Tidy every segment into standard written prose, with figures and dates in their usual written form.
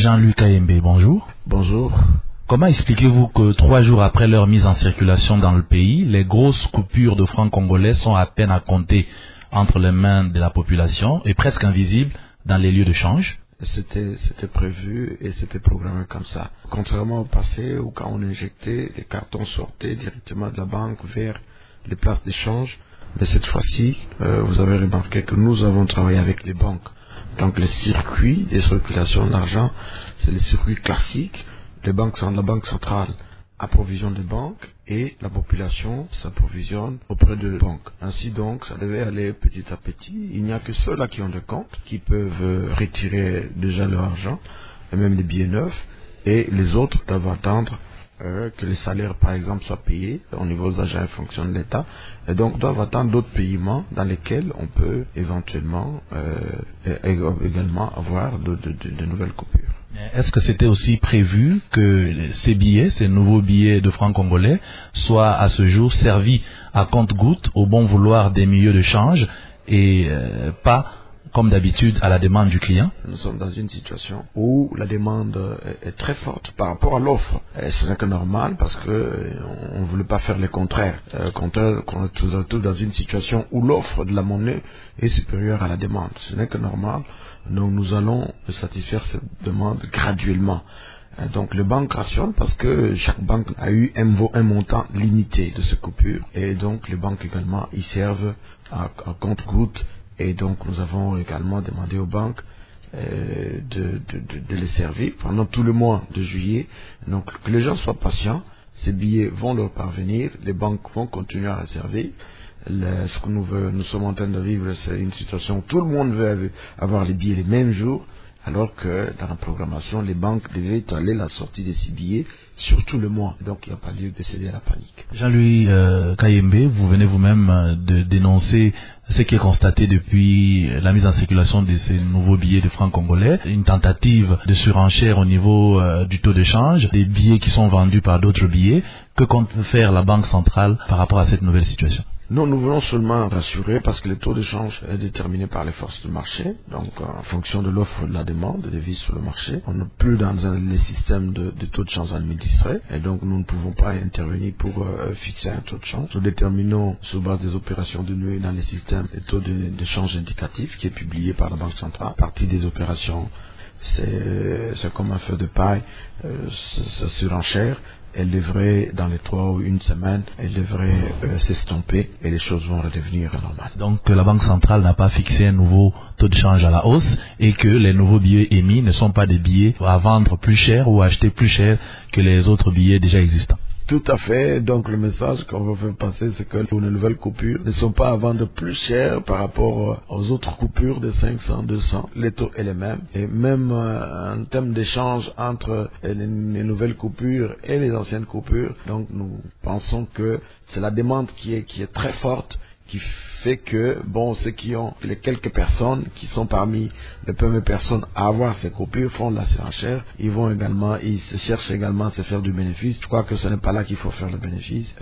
Jean-Luc Kayembe, bonjour. Bonjour. Comment expliquez-vous que 3 jours après leur mise en circulation dans le pays, les grosses coupures de francs congolais sont à peine à compter entre les mains de la population et presque invisibles dans les lieux de change? C'était prévu et c'était programmé comme ça. Contrairement au passé où quand on injectait, les cartons sortaient directement de la banque vers les places d'échange. Mais cette fois-ci, vous avez remarqué que nous avons travaillé avec les banques. Donc les circuits de circulation d'argent, c'est les circuits classiques. La banque centrale approvisionne les banques et la population s'approvisionne auprès de banques. Ainsi donc, ça devait aller petit à petit. Il n'y a que ceux-là qui ont des comptes, qui peuvent retirer déjà leur argent, et même les billets neufs, et les autres doivent attendre que les salaires, par exemple, soient payés au niveau des agents en fonction de l'État, et donc doivent attendre d'autres paiements dans lesquels on peut éventuellement également avoir de nouvelles coupures. Est-ce que c'était aussi prévu que ces billets, ces nouveaux billets de francs congolais, soient à ce jour servis à compte-gouttes au bon vouloir des milieux de change et pas comme d'habitude à la demande du client? Nous sommes dans une situation où la demande est très forte par rapport à l'offre. Ce n'est que normal parce que on ne voulait pas faire le contraire. Qu'on est tout dans une situation où l'offre de la monnaie est supérieure à la demande. Ce n'est que normal. Donc nous allons satisfaire cette demande graduellement. Donc les banques rationnent parce que chaque banque a eu un montant limité de ces coupures. Et donc les banques également y servent à compte-gouttes. Et donc nous avons également demandé aux banques de les servir pendant tout le mois de juillet. Donc que les gens soient patients, ces billets vont leur parvenir, les banques vont continuer à réserver. Ce que nous sommes en train de vivre, c'est une situation où tout le monde veut avoir les billets les mêmes jours, alors que dans la programmation, les banques devaient étaler la sortie de ces billets sur tout le mois. Donc il n'y a pas lieu de céder à la panique. Jean-Louis Kayembe, vous venez vous-même de dénoncer ce qui est constaté depuis la mise en circulation de ces nouveaux billets de francs congolais, une tentative de surenchère au niveau du taux de change, des billets qui sont vendus par d'autres billets. Que compte faire la Banque centrale par rapport à cette nouvelle situation? Non, nous voulons seulement rassurer parce que le taux de change est déterminé par les forces du marché. Donc, en fonction de l'offre et de la demande des devises sur le marché, on n'est plus dans les systèmes de taux de change administrés. Et donc, nous ne pouvons pas intervenir pour fixer un taux de change. Nous déterminons sur base des opérations de nuit dans les systèmes le taux de change indicatif qui est publié par la Banque centrale. À partir des opérations, c'est comme un feu de paille, c'est surenchère. Elle devrait, dans les 3 ou 1 semaine, elle devrait s'estomper et les choses vont redevenir normales. Donc la Banque centrale n'a pas fixé un nouveau taux de change à la hausse et que les nouveaux billets émis ne sont pas des billets à vendre plus cher ou à acheter plus cher que les autres billets déjà existants. Tout à fait. Donc le message qu'on veut faire passer, c'est que les nouvelles coupures ne sont pas à vendre plus cher par rapport aux autres coupures de 500, 200. Les taux est les mêmes. Et même en termes d'échange entre les nouvelles coupures et les anciennes coupures, donc nous pensons que c'est la demande qui est très forte, qui fait que, les quelques personnes qui sont parmi les premières personnes à avoir ces coupures font de la surenchère. Ils se cherchent également à se faire du bénéfice. Je crois que ce n'est pas là qu'il faut faire le bénéfice,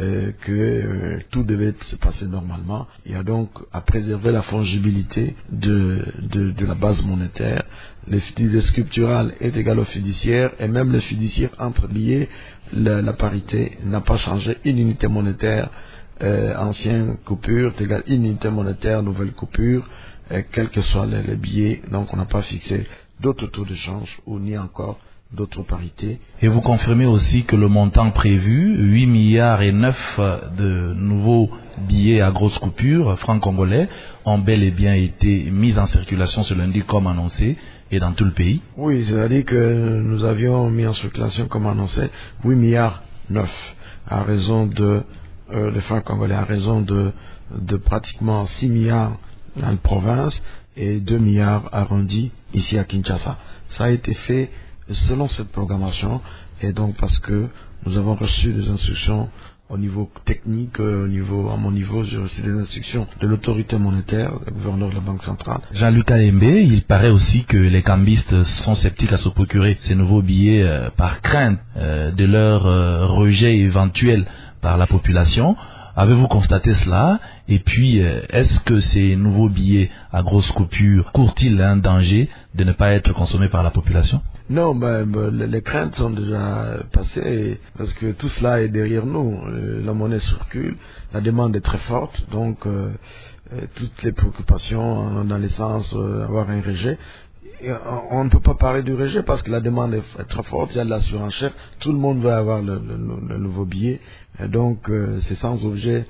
tout devait se passer normalement. Il y a donc à préserver la fongibilité de la base monétaire. Le fiduciaire scriptural est égal au fiduciaire, et même le fiduciaire entre billets, la parité n'a pas changé. Une unité monétaire ancienne coupure égale une unité monétaire, nouvelle coupure, quels que soient les billets. Donc on n'a pas fixé d'autres taux de change ou ni encore d'autres parités. Et vous confirmez aussi que le montant prévu, 8 milliards et 9 de nouveaux billets à grosse coupure, francs congolais, ont bel et bien été mis en circulation ce lundi comme annoncé et dans tout le pays? Oui, c'est-à-dire que nous avions mis en circulation comme annoncé 8 milliards 9 à raison de les francs congolais, à raison de pratiquement 6 milliards dans la province et 2 milliards arrondis ici à Kinshasa. Ça a été fait selon cette programmation et donc parce que nous avons reçu des instructions au niveau technique, à mon niveau, j'ai reçu des instructions de l'autorité monétaire, le gouverneur de la Banque centrale. Jean-Luc Kayembe, il paraît aussi que les cambistes sont sceptiques à se procurer ces nouveaux billets par crainte de leur rejet éventuel par la population. Avez-vous constaté cela? Et puis, est-ce que ces nouveaux billets à grosse coupure courent-ils un danger de ne pas être consommés par la population? Non, les craintes sont déjà passées parce que tout cela est derrière nous. La monnaie circule, la demande est très forte, donc toutes les préoccupations dans le sens d'avoir un rejet. On ne peut pas parler du rejet parce que la demande est très forte, il y a de la surenchère, tout le monde veut avoir le nouveau billet, et donc c'est sans objet.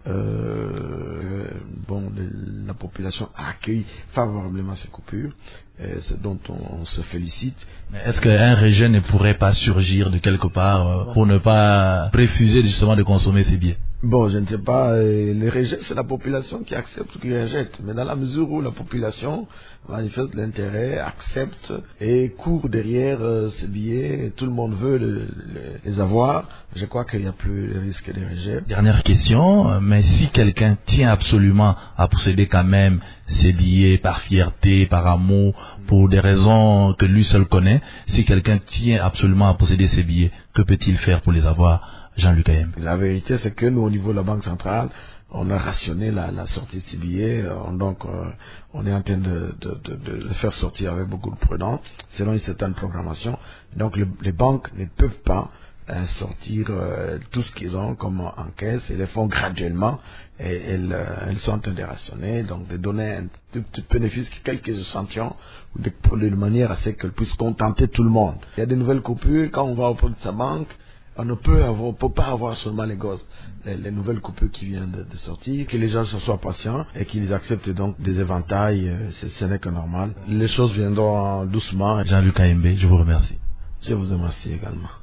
La population accueille favorablement ces coupures, ce dont on se félicite. Mais est-ce qu'un rejet ne pourrait pas surgir de quelque part pour ne pas refuser justement de consommer ces billets? Bon, je ne sais pas, le rejet, c'est la population qui accepte ou qui rejette. Mais dans la mesure où la population manifeste l'intérêt, accepte et court derrière ces billets, tout le monde veut les avoir, je crois qu'il n'y a plus de risque de rejet. Dernière question, mais si quelqu'un tient absolument à posséder quand même ces billets par fierté, par amour, pour des raisons que lui seul connaît, si quelqu'un tient absolument à posséder ces billets, que peut-il faire pour les avoir? Jean-Luc Ayem. La vérité, c'est que nous, au niveau de la Banque centrale, on a rationné la sortie de ces billets. On est en train de le faire sortir avec beaucoup de prudence, selon une certaine programmation. Donc, les banques ne peuvent pas sortir tout ce qu'ils ont comme en caisse. Ils le font graduellement et elles sont en train de rationner, donc de donner un tout petit bénéfice, quelques échantillons, de manière à ce qu'elles puissent contenter tout le monde. Il y a des nouvelles coupures. Quand on va auprès de sa banque, on ne peut pas avoir seulement les nouvelles coupures qui viennent de sortir, que les gens soient patients et qu'ils acceptent donc des éventails, ce n'est que normal. Les choses viendront doucement. Jean-Luc Ayembe, je vous remercie. Je vous remercie également.